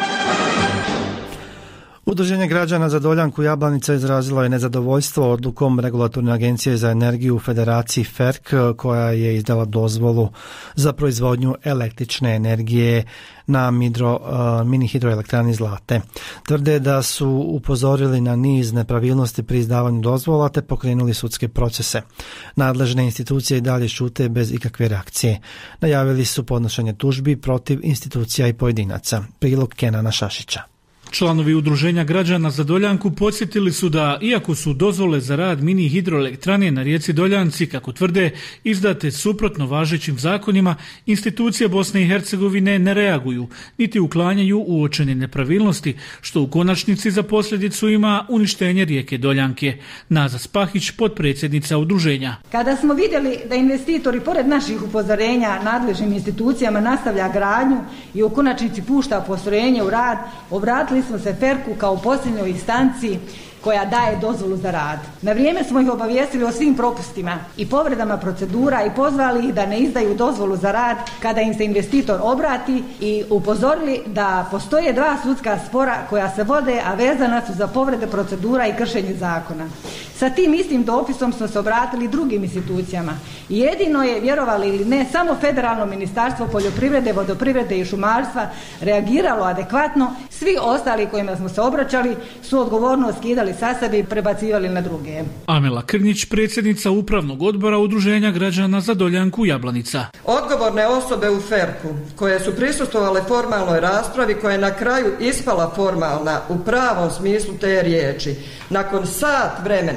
Udruženje građana za Doljanku Jablanica izrazilo je nezadovoljstvo odlukom Regulatorne agencije za energiju u Federaciji FERK koja je izdala dozvolu za proizvodnju električne energije na mini hidroelektrani Zlate. Tvrde da su upozorili na niz nepravilnosti pri izdavanju dozvola te pokrenuli sudske procese. Nadležne institucije i dalje šute bez ikakve reakcije. Najavili su podnošenje tužbi protiv institucija i pojedinaca. Prilog Kenana Šašića. Članovi Udruženja građana za Doljanku podsjetili su da, iako su dozvole za rad mini hidroelektrane na rijeci Doljanci, kako tvrde, izdate suprotno važećim zakonima, institucije Bosne i Hercegovine ne reaguju, niti uklanjaju uočene nepravilnosti, što u konačnici za posljedicu ima uništenje rijeke Doljanke. Naza Spahić, potpredsjednica udruženja. Kada smo vidjeli da investitori, pored naših upozorenja nadležnim institucijama, nastavlja gradnju i u konačnici pušta postrojenje u rad, obratili smo se FERK-u kao posljednjoj instanci koja daje dozvolu za rad. Na vrijeme smo ih obavijestili o svim propustima i povredama procedura i pozvali ih da ne izdaju dozvolu za rad kada im se investitor obrati i upozorili da postoje 2 sudska spora koja se vode, a vezana su za povrede procedura i kršenje zakona. Sa tim istim dopisom smo se obratili drugim institucijama. Jedino je, vjerovali ili ne, samo Federalno ministarstvo poljoprivrede, vodoprivrede i šumarstva reagiralo adekvatno. Svi ostali kojima smo se obraćali su odgovornost skidali sa sebe i prebacivali na druge. Amela Krnjić, predsjednica Upravnog odbora Udruženja građana za Doljanku Jablanica. Odgovorne osobe u FERK-u koje su prisustvovale formalnoj raspravi koja je na kraju ispala formalna u pravom smislu te riječi, nakon sat vremena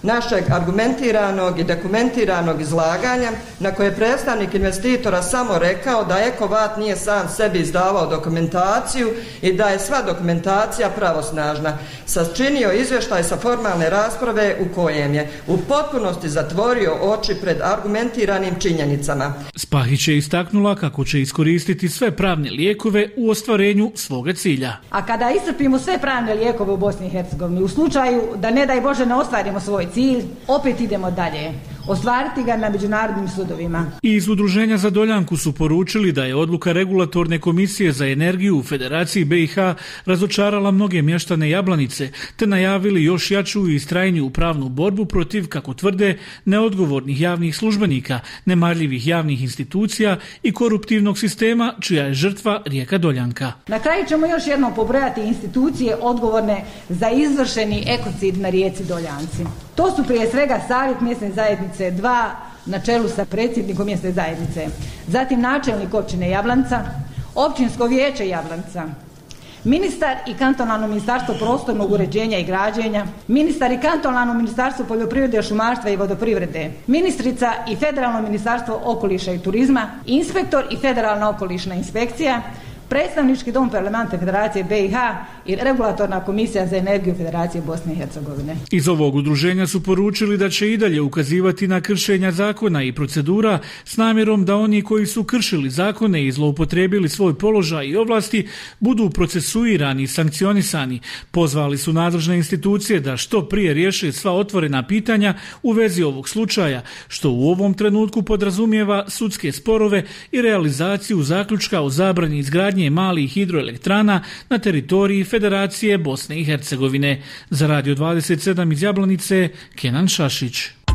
našeg argumentiranog i dokumentiranog izlaganja na koje je predstavnik investitora samo rekao da Ekovat nije sam sebi izdavao dokumentaciju i da je sva dokumentacija pravosnažna, sačinio izvještaj sa formalne rasprave u kojem je u potpunosti zatvorio oči pred argumentiranim činjenicama. Spahić je istaknula kako će iskoristiti sve pravne lijekove u ostvarenju svoga cilja. A kada iscrpimo sve pravne lijekove u Bosni i Hercegovini, u slučaju da ne daj Bože ne ostvarimo svoj cilj, opet idemo dalje. Ostvariti ga na međunarodnim sudovima. Iz Udruženja za Doljanku su poručili da je odluka Regulatorne komisije za energiju u Federaciji BiH razočarala mnoge mještane Jablanice, te najavili još jaču i istrajniju pravnu borbu protiv, kako tvrde, neodgovornih javnih službenika, nemarljivih javnih institucija i koruptivnog sistema čija je žrtva rijeka Doljanka. Na kraju ćemo još jednom pobrojati institucije odgovorne za izvršeni ekocid na rijeci Doljanci. To su prije svega Savjet mjesne zajednice 2 na čelu sa predsjednikom mjesne zajednice, zatim načelnik općine Jablanca, općinsko vijeće Jablanca, ministar i kantonalno ministarstvo prostornog uređenja i građenja, ministar i kantonalno ministarstvo poljoprivrede, šumarstva i vodoprivrede, ministrica i federalno ministarstvo okoliša i turizma, inspektor i federalna okolišna inspekcija, predstavnički dom parlamenta Federacije BiH i Regulatorna komisija za energiju Federacije Bosne i Hercegovine. Iz ovog udruženja su poručili da će i dalje ukazivati na kršenja zakona i procedura s namjerom da oni koji su kršili zakone i zloupotrijebili svoj položaj i ovlasti budu procesuirani i sankcionisani. Pozvali su nadležne institucije da što prije riješe sva otvorena pitanja u vezi ovog slučaja, što u ovom trenutku podrazumijeva sudske sporove i realizaciju zaključka o zabrani izgradnje malih hidroelektrana na teritoriji Federacije Bosne i Hercegovine. Za Radio 27 iz Jablanice, Kenan Šašić.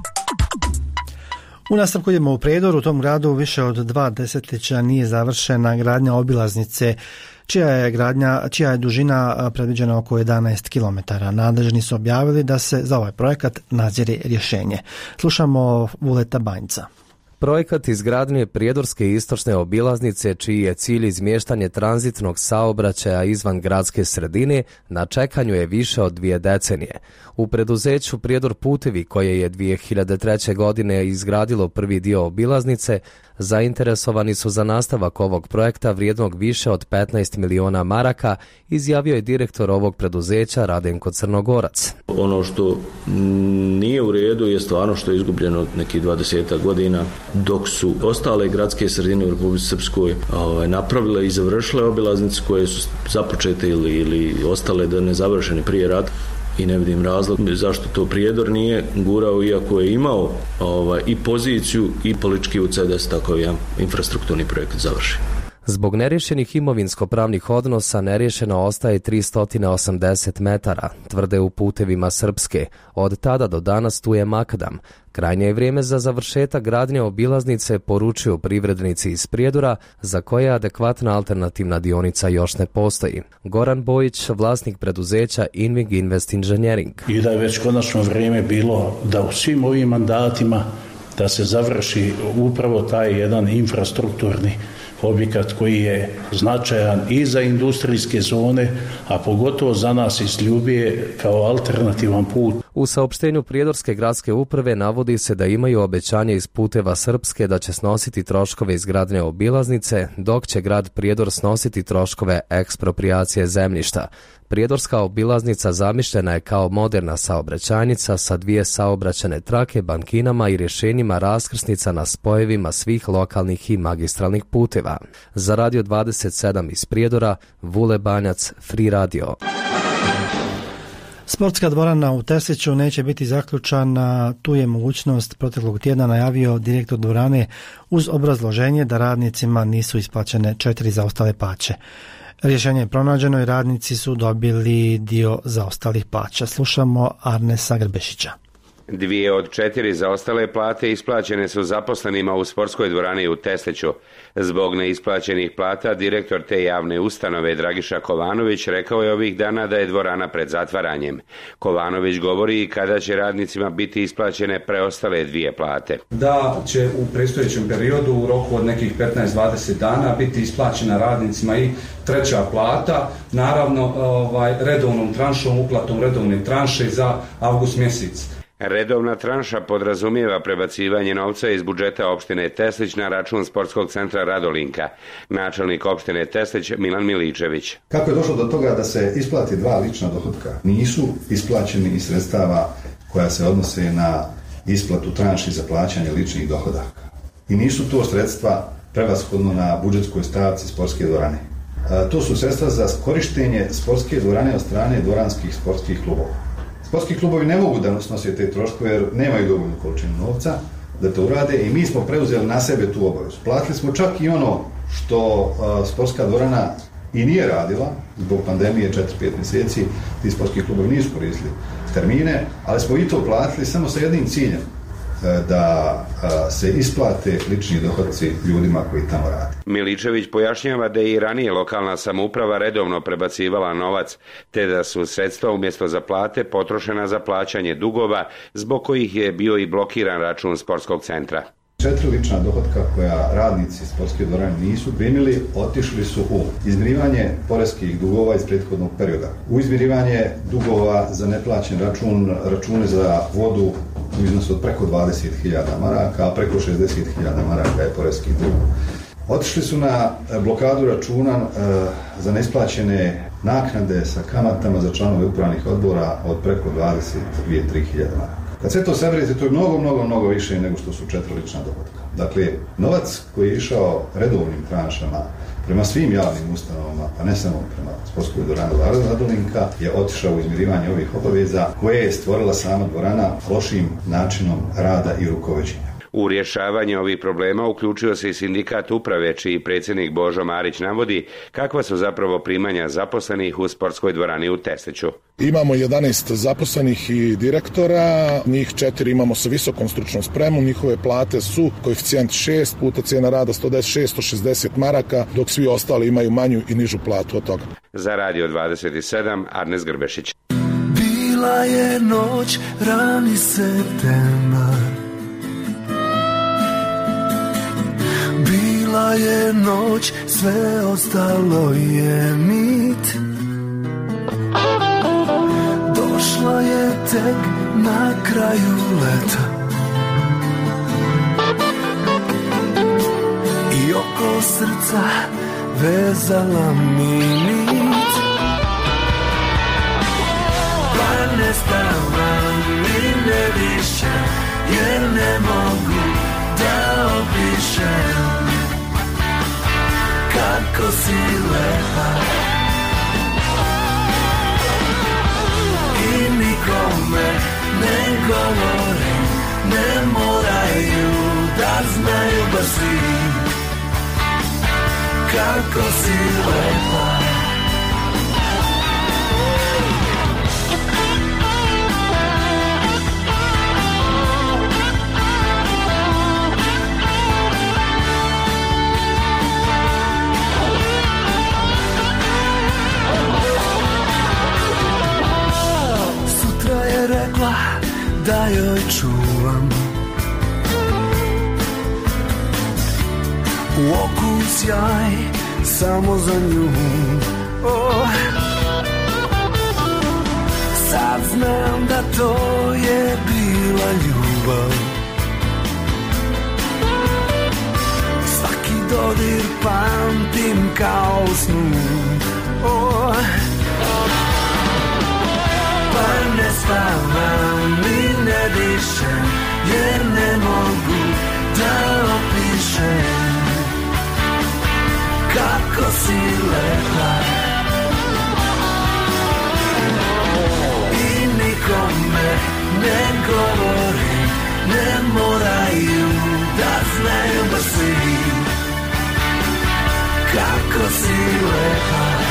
U nastavku idemo u Prijedoru. U tom gradu više od 2 desetljeća nije završena gradnja obilaznice čija je dužina predviđena oko 11 km. Nadležni su objavili da se za ovaj projekat nadzire rješenje. Slušamo Vuleta Banjca. Projekat izgradnje prijedorske istočne obilaznice, čiji je cilj izmještanje tranzitnog saobraćaja izvan gradske sredine, na čekanju je više od 2 decenije. U preduzeću Prijedor putevi, koje je 2003. godine izgradilo prvi dio obilaznice, zainteresovani su za nastavak ovog projekta vrijednog više od 15 miliona maraka, izjavio je direktor ovog preduzeća Radenko Crnogorac. Ono što nije u redu je stvarno što je izgubljeno nekih 20 godina, dok su ostale gradske sredine u Republici Srpskoj napravile i završile obilaznice koje su započete ili ostale da ne završene prije rata. I ne vidim razlog zašto to Prijedor nije gurao, iako je imao i poziciju i politički utjecaj da se tako jedan infrastrukturni projekt završi. Zbog neriješenih imovinsko-pravnih odnosa neriješeno ostaje 380 metara, tvrde u Putevima Srpske. Od tada do danas tu je makadam. Krajnje je vrijeme za završetak gradnje obilaznice, poručuju privrednici iz Prijedora, za koje adekvatna alternativna dionica još ne postoji. Goran Bojić, vlasnik preduzeća Invig Invest Engineering. I da je već konačno vrijeme bilo da u svim ovim mandatima da se završi upravo taj jedan infrastrukturni objekat koji je značajan i za industrijske zone, a pogotovo za nas iz Ljubije kao alternativan put. U saopštenju Prijedorske gradske uprave navodi se da imaju obećanje iz Puteva Srpske da će snositi troškove izgradnje obilaznice, dok će grad Prijedor snositi troškove eksproprijacije zemljišta. Prijedorska obilaznica zamišljena je kao moderna saobraćajnica sa 2 saobraćajne trake, bankinama i rješenjima raskrsnica na spojevima svih lokalnih i magistralnih puteva. Za Radio 27 iz Prijedora, Vule Banjac, Free Radio. Sportska dvorana u Tesliću neće biti zaključana, tu je mogućnost proteklog tjedna najavio direktor dvorane uz obrazloženje da radnicima nisu isplaćene 4 zaostale plaće. Rješenje je pronađeno i radnici su dobili dio zaostalih plaća. Slušamo Arnesa Grbešića. 2 od 4 zaostale plate isplaćene su zaposlenima u sportskoj dvorani u Tesliću. Zbog neisplaćenih plata direktor te javne ustanove Dragiša Kovanović rekao je ovih dana da je dvorana pred zatvaranjem. Kovanović govori i kada će radnicima biti isplaćene preostale 2 plate. Da će u predstojećem periodu u roku od nekih 15-20 dana biti isplaćena radnicima i 3. plata, naravno redovnom tranšom, uplatom redovne tranše za avgust mjesec. Redovna tranša podrazumijeva prebacivanje novca iz budžeta opštine Teslić na račun sportskog centra Radolinka. Načelnik opštine Teslić Milan Miličević. Kako je došlo do toga da se isplati 2 lična dohotka? Nisu isplaćeni iz sredstava koja se odnose na isplatu tranši za plaćanje ličnih dohodaka. I nisu to sredstva prevashodno na budžetskoj stavci sportske dvorane. To su sredstva za korištenje sportske dvorane od strane dvoranskih sportskih klubova. Sportski klubovi ne mogu da nositi te troškove jer nemaju dovoljnu količinu novca da to urade i mi smo preuzeli na sebe tu obavezu. Platili smo čak i ono što sportska dvorana i nije radila zbog pandemije 4-5 mjeseci, ti sportski klubovi nisu koristili termine, ali smo i to platili samo sa jednim ciljem, da se isplate lični dohodci ljudima koji tamo rade. Miličević pojašnjava da je i ranije lokalna samouprava redovno prebacivala novac, te da su sredstva umjesto za plate potrošena za plaćanje dugova, zbog kojih je bio i blokiran račun sportskog centra. 4 lična dohotka koja radnici sportske dvorane nisu primili, otišli su u izmirivanje poreskih dugova iz prethodnog perioda, u izmirivanje dugova za neplaćen račune za vodu u iznosu od preko 20.000 maraka, a preko 60.000 maraka je poreski dug. Otišli su na blokadu računa za neisplaćene naknade sa kamatama za članove upravnih odbora od preko 22.000-3.000 maraka. Kad sve to saberete, to je mnogo više nego što su 4 lična dohotka. Dakle, novac koji je išao redovnim tranšama prema svim javnim ustanovama, pa ne samo prema sportskoj dvorani Radolinka, je otišao u izmirivanje ovih obaveza koje je stvorila sama dvorana lošim načinom rada i rukovođenja. U rješavanje ovih problema uključio se i sindikat uprave, čiji predsjednik Božo Marić navodi kakva su zapravo primanja zaposlenih u sportskoj dvorani u Tesliću. Imamo 11 zaposlenih i direktora, njih 4 imamo sa visokom stručnom spremom, njihove plate su koeficijent 6 puta cijena rada 160 maraka, dok svi ostali imaju manju i nižu platu od toga. Za Radio 27, Arnes Grbešić. Bila je noć, rani septembar, bila je noć, sve ostalo je mit. Došla je tek na kraju leta i oko srca vezala mi nit. Pa ne stavam ni ne više, jer ne mogu da opišem kako si lepa. I nikome ne govorim, ne moraju da znaju baš svi kako si lepa. Rekla da joj čuvam u oku sjaj samo za nju. Oh. Sad znam da to je bila ljubav, svaki dodir pamtim kao u snu. Oh. Pa ne spavam ni ne dišem, jer ne mogu da opišem kako si lepa. I nikome ne govorim, ne moraju da znaju baš svi kako si lepa.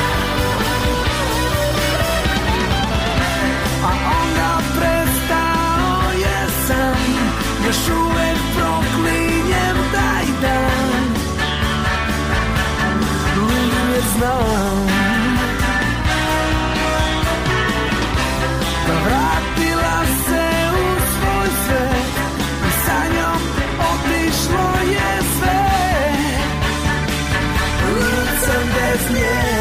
A onda prestao jesam, još uvek proklinjem taj dan, jer znam da vratila se u svoj svet i sa njom otišlo je sve. Sam bez nje.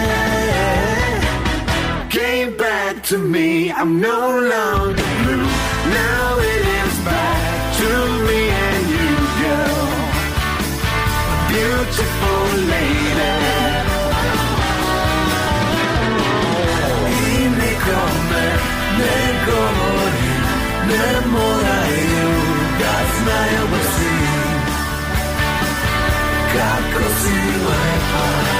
Came back to me, I'm no longer blue. beautiful lady. I nikome ne govori, ne moraju da znaju baš svi kako si lepa.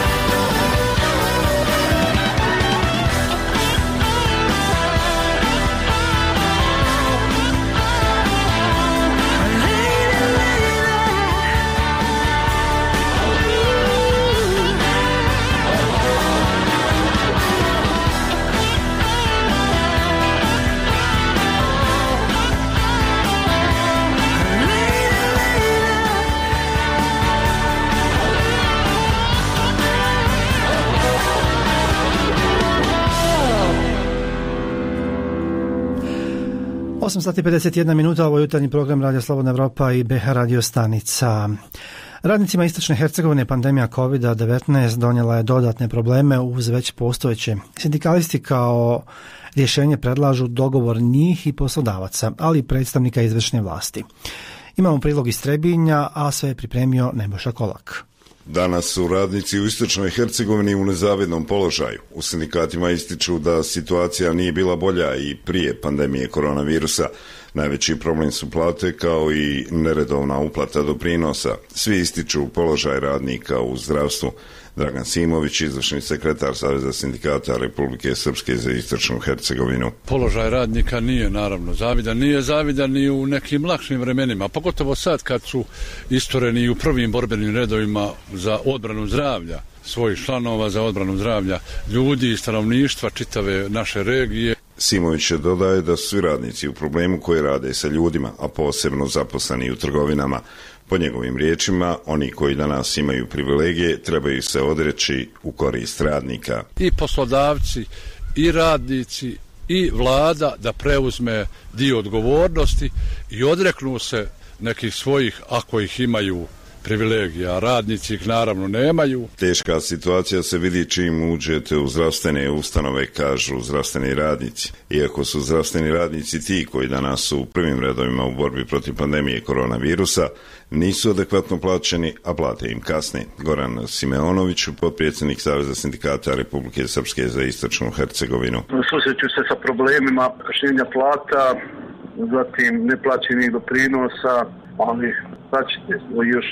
Sati 51 minuta, ovo je jutarnji program Radio Slobodna Evropa i BH radio stanica. Radnicima Istočne Hercegovine pandemija COVID-19 donijela je dodatne probleme uz već postojeće. Sindikalisti kao rješenje predlažu dogovor njih i poslodavaca, ali i predstavnika izvršne vlasti. Imamo prilog iz Trebinja, a sve je pripremio Nebojša Kolak. Danas su radnici u Istočnoj Hercegovini u nezavidnom položaju. U sindikatima ističu da situacija nije bila bolja i prije pandemije koronavirusa. Najveći problem su plate kao i neredovna uplata doprinosa. Svi ističu položaj radnika u zdravstvu. Dragan Simović, izvršni sekretar Saveza sindikata Republike Srpske za Istočnu Hercegovinu. Položaj radnika nije naravno zavidan, nije zavidan ni u nekim lakšim vremenima, pogotovo sad kad su istoreni u prvim borbenim redovima za odbranu zdravlja svojih članova, za odbranu zdravlja ljudi i stanovništva čitave naše regije. Simović dodaje da su svi radnici u problemu koji rade sa ljudima, a posebno zaposleni u trgovinama. Po njegovim riječima, oni koji danas imaju privilegije trebaju se odreći u korist radnika. I poslodavci, i radnici, i vlada da preuzme dio odgovornosti i odreknu se nekih svojih, ako ih imaju, privilegija, a radnici ih naravno nemaju. Teška situacija se vidi čim uđete u zdravstvene ustanove, kažu zdravstveni radnici. Iako su zdravstveni radnici ti koji danas su u prvim redovima u borbi protiv pandemije koronavirusa, nisu adekvatno plaćeni, a plate im kasne. Goran Simeonović, potpredsjednik Saveza sindikata Republike Srpske za Istočnu Hercegovinu. Susreću se sa problemima kašnjenja plata, zatim neplaćenih doprinosa, ali značite, još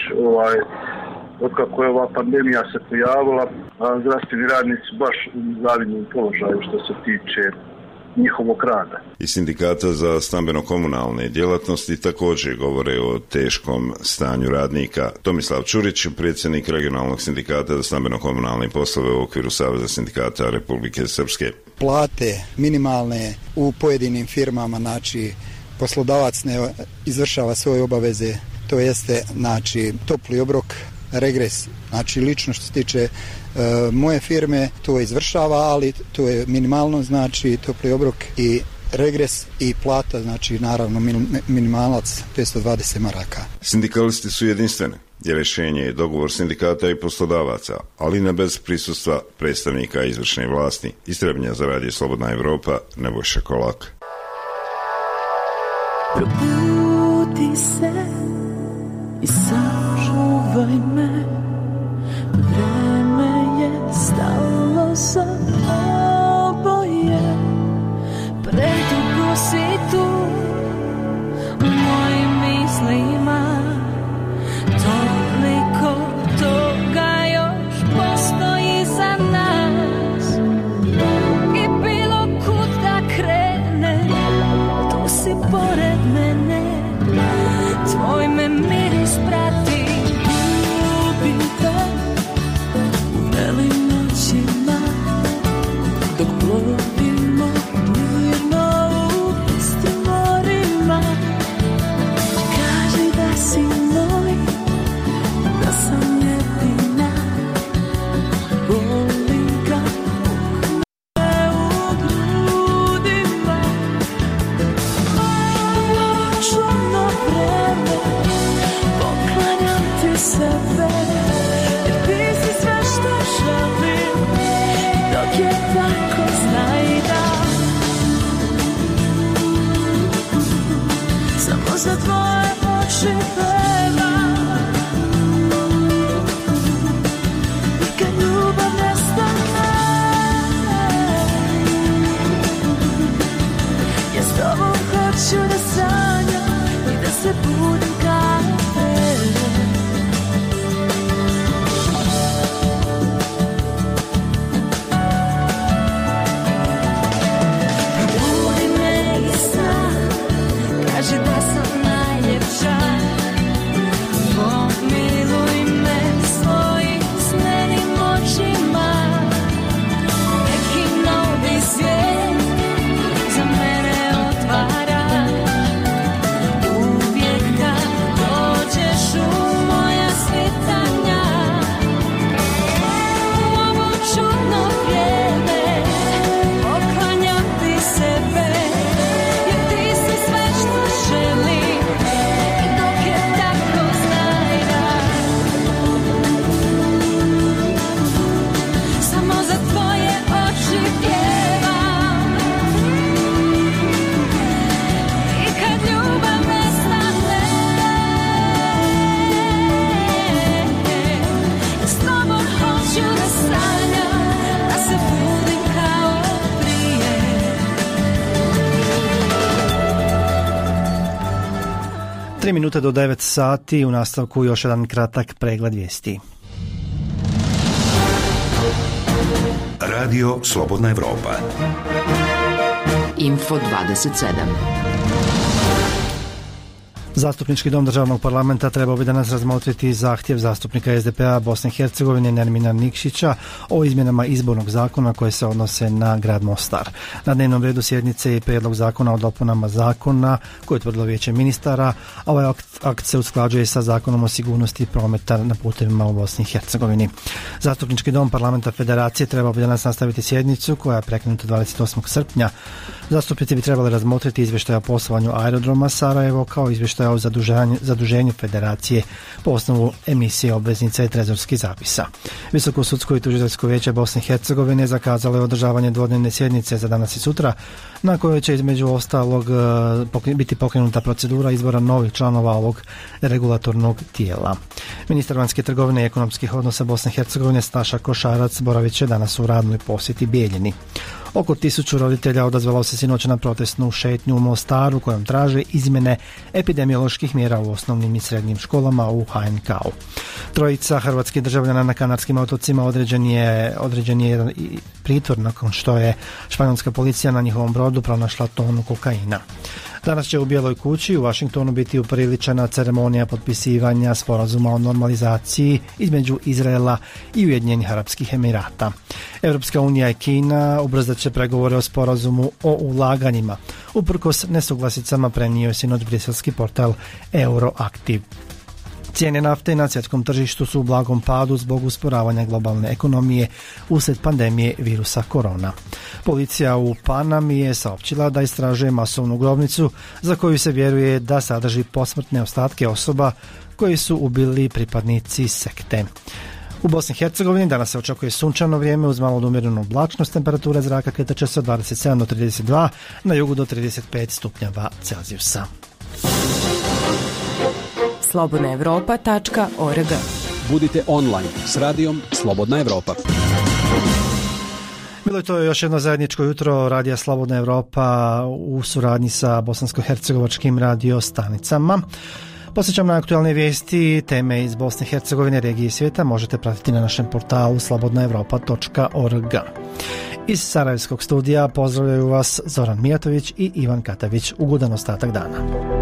otkako je ova pandemija se pojavila, zdravstveni radnici baš u zavidnom položaju što se tiče njihovog rada. I sindikata za stambeno-komunalne djelatnosti također govore o teškom stanju radnika. Tomislav Čurić, predsjednik regionalnog sindikata za stambeno-komunalne poslove u okviru Saveza sindikata Republike Srpske. Plate minimalne u pojedinim firmama, znači poslodavac ne izvršava svoje obaveze, to jeste znači topli obrok, regres, znači lično što se tiče moje firme to izvršava, ali to je minimalno, znači topli obrok i regres i plata, znači naravno minimalac 520 maraka. Sindikalisti su jedinstveni, jer rješenje je dogovor sindikata i poslodavaca, ali ne bez prisustva predstavnika izvršne vlasti. Iz Trebinja za Radio Slobodna Evropa, Nebojša Kolak. Probudi se i sačuvaj me, vreme je stalo za oboje, predugo si tu u mojim mislima, toliko toga još postoji za nas i bilo kud da krene, tu si pored mene, tvoj me miris prati, ljubim te, 3 minute do 9 sati, u nastavku još jedan kratak pregled vijesti. Radio Slobodna Evropa. Info 27. Zastupnički dom državnog parlamenta trebao bi danas razmotriti zahtjev zastupnika SDP-a Bosne i Hercegovine Nermina Nikšića o izmjenama izbornog zakona koje se odnose na grad Mostar. Na dnevnom redu sjednice je prijedlog zakona o dopunama zakona koje je utvrdilo Vijeće ministara, a ovaj akt se usklađuje sa zakonom o sigurnosti prometa na putevima u Bosni i Hercegovini. Zastupnički dom parlamenta Federacije trebao bi danas nastaviti sjednicu koja je prekinuta 28. srpnja. Zastupnici bi trebali razmotriti izvještaj o poslovanju aerodroma Sarajevo kao izvještaj o zaduženju Federacije po osnovu emisije obveznica i trezorskih zapisa. Visoko sudsko i tužiteljsko vijeće Bosne i Hercegovine zakazalo je održavanje dvodnevne sjednice za danas i sutra, na kojoj će između ostalog biti pokrenuta procedura izbora novih članova ovog regulatornog tijela. Ministar vanjske trgovine i ekonomskih odnosa Bosne i Hercegovine Staša Košarac boravit će danas u radnoj posjeti Bijeljini. Oko 1000 roditelja odazvalo se sinoć na protestnu šetnju u Mostaru kojom traže izmjene epidemioloških mjera u osnovnim i srednjim školama u HNK-u. Trojica hrvatskih državljana na Kanarskim otocima određen je jedan pritvor nakon što je španjolska policija na njihovom brodu pronašla tonu kokaina. Danas će u Bijeloj kući u Washingtonu biti upriličena ceremonija potpisivanja sporazuma o normalizaciji između Izraela i Ujedinjenih Arapskih Emirata. Europska unija i Kina ubrzat će pregovore o sporazumu o ulaganjima. Uprkos nesuglasicama prenio je sinoć briselski portal Euroaktiv. Cijene nafte na svjetskom tržištu su u blagom padu zbog usporavanja globalne ekonomije uslijed pandemije virusa korona. Policija u Panami je saopćila da istražuje masovnu grobnicu za koju se vjeruje da sadrži posmrtne ostatke osoba koji su ubili pripadnici sekte. U Bosni i Hercegovini danas se očekuje sunčano vrijeme uz malo umjerenu oblačnost, temperatura zraka kretat će se od 27 do 32, na jugu do 35 stupnjeva Celzijusa. slobodnaevropa.org. Budite online s radijom Slobodna Evropa. Bilo je to još jedno zajedničko jutro Radija Slobodna Evropa u suradnji sa bosansko-hercegovačkim radio stanicama. Posjećam na aktualne vijesti, teme iz Bosne i Hercegovine, regije i svijeta možete pratiti na našem portalu slobodnaevropa.org. Iz Sarajevskog studija pozdravljaju vas Zoran Mijatović i Ivan Katavić. Ugodan ostatak dana.